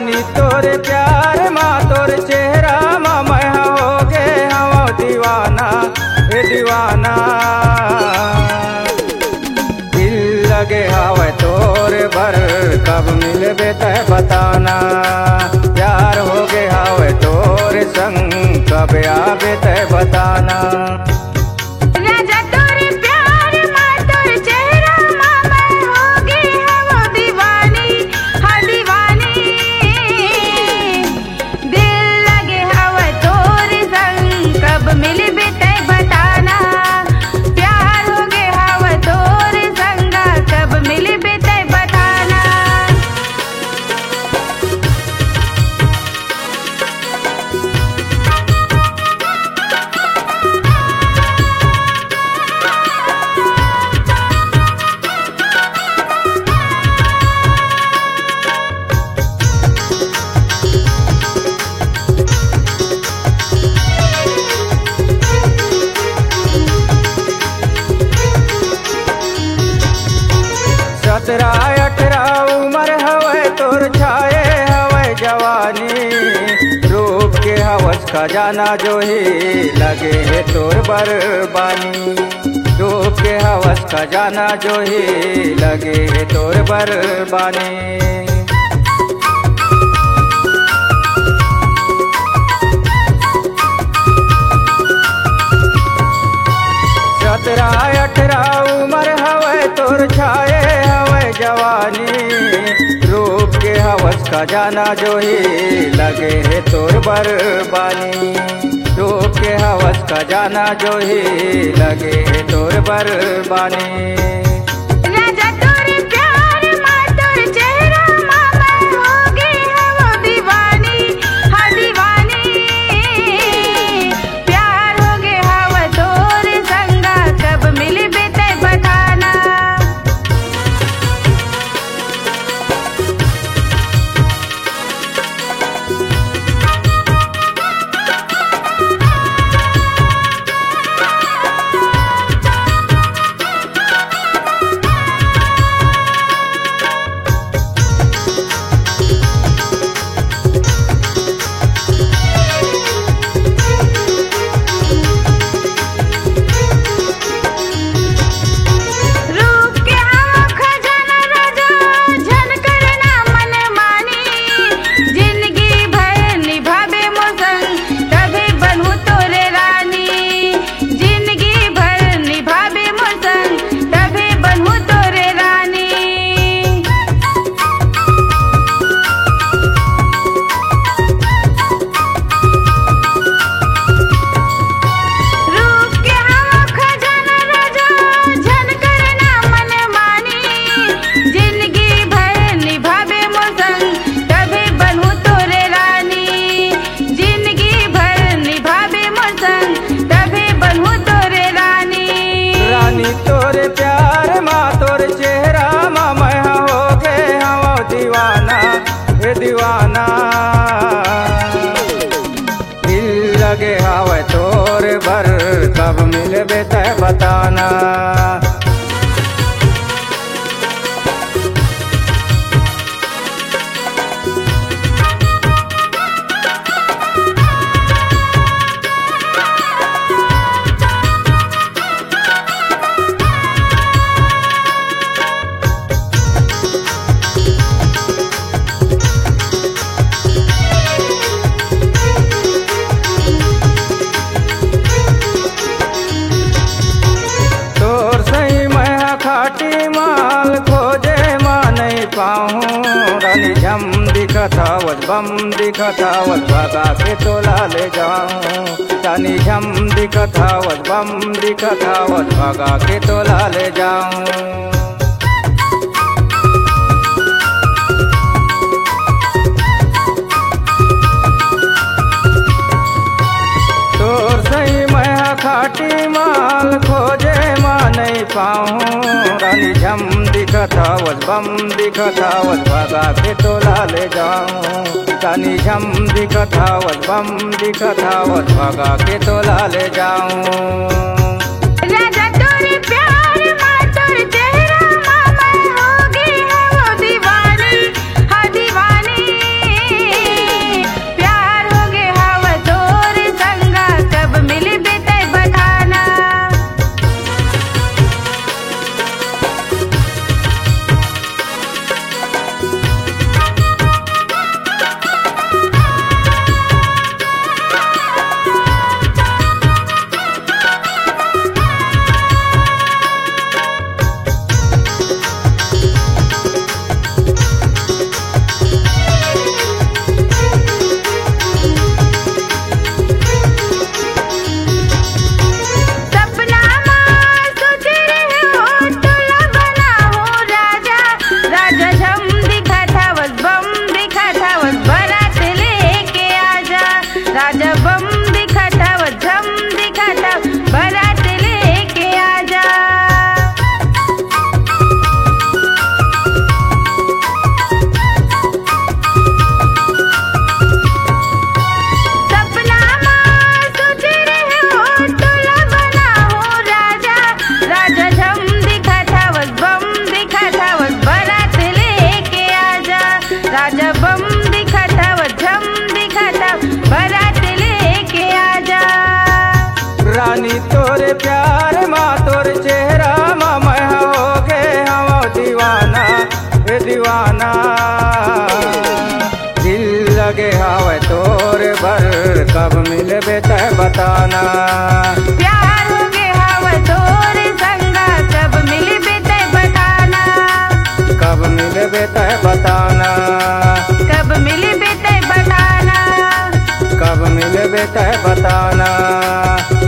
रानी तोरे प्यार माँ तोर चेहरा माँ मैं हो गे हवा दीवाना हे दीवाना। दिल लगे हवे तोरे भर कब मिलबे तय बताना। प्यार हो गे हवे तोरे संग कब आबे तय बताना। सत्रह अठारह उम्र हवे तोर छाए हवे जवानी। रूप के हवस खजाना जो ही लगे है तोर बरबानी। रूप के हवस खजाना जो ही लगे है तोर बरबानी। सत्रह अठारह उम्र हवे तोर छाए हवे जवानी। रूप के हवस खजाना जो ही लगे है तोर बरबानी। रूप के हवस खजाना जो ही लगे है तोर बरबानी। तोरे प्यार माँ तोर चेहरा माँ मैं हो गे हवा दीवाना हे दीवाना। दिल लगे हवे तोरे भर कब मिलबे तय बताना। खाटी माल खोजे माँ नहीं पाऊँ। रानी झम दिखतावत बम दिखतावत भगा के तोला ले जाऊँ। रानी झम दिखतावत बम दिखतावत भगा के तोला ले जाऊँ। तोर सही मैं खाटी माल खोजे माँ नहीं पाऊँ। रानी झम दिखतावत बम दिखतावत भगा के तोला ले जाऊँ। रानी झम दिखतावत बम दिखतावत भगा के तोला ले जाऊँ। दिखत हव झम दिखत हव बारात लेके आजा। रानी तोरे प्यार माँ तोरे चेहरा माँ मैं हो गे हवा दीवाना वे दीवाना। दिल लगे हवे तोरे भर कब मिलबे तय बताना। प्यार हो गे हव तोरे संगा कब मिलबे तय बताना। कब मिलबे तय बताना। कब मिलबे तय बताना। कब मिलबे तय बताना।